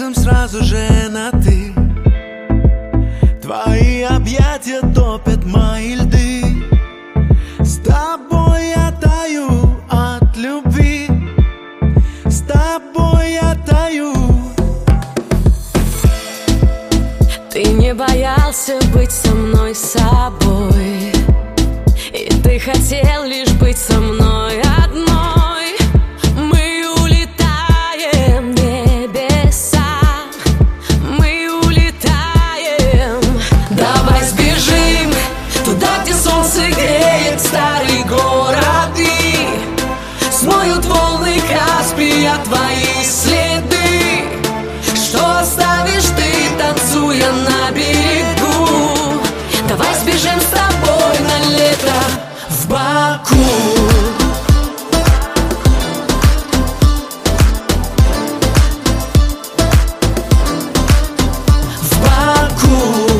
сердцем сразу же на «ты». Твои объятия топят мои льды. С тобой я таю от любви. С тобой я таю. Ты не боялся быть со мной собой, и ты хотел лишь быть со мной одной. Мы улетаем в небеса, мы улетаем. Давай сбежим туда, где солнце греет старый город, и смоют волны Каспия твои следы. Что оставишь ты, танцуя на берегу? Давай сбежим с тобой на лето в Баку. В Баку.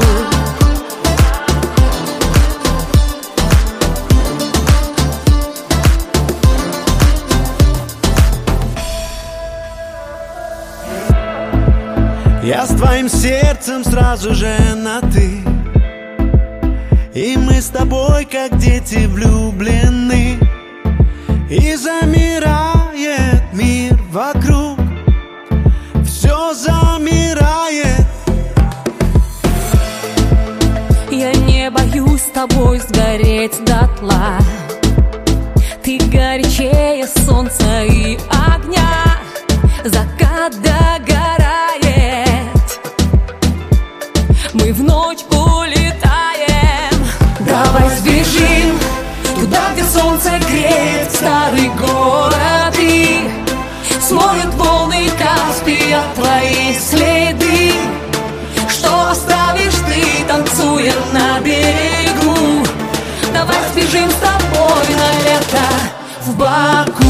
Я с твоим сердцем сразу же на «ты». И мы с тобой, как дети, влюблены. И замирает мир вокруг, все замирает. Я не боюсь с тобой сгореть дотла. Ты горячее солнца и огня. Закат догорает, мы в ночь улетаем. Давай сбежим туда, где солнце греет старый город, и смоют волны Каспия твои следы. Что оставишь ты, танцуя на берегу? Давай сбежим с тобой на лето в Баку.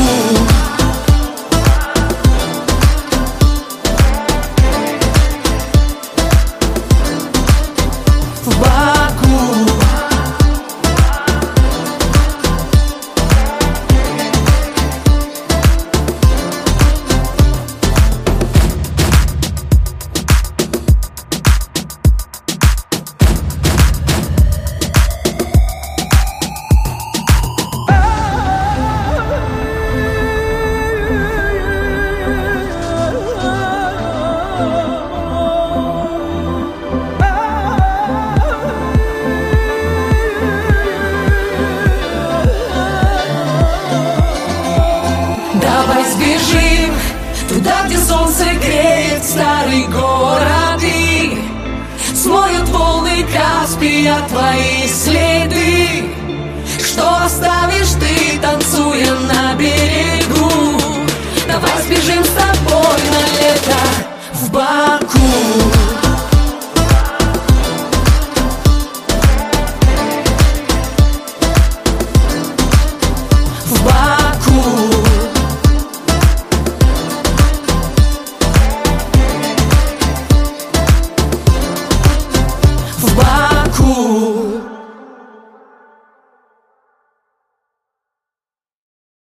Давай сбежим туда, где солнце греет старый город, и смоют волны Каспия твои следы. Что оставишь ты, танцуя на берегу? Давай сбежим с тобой на лето в Баку.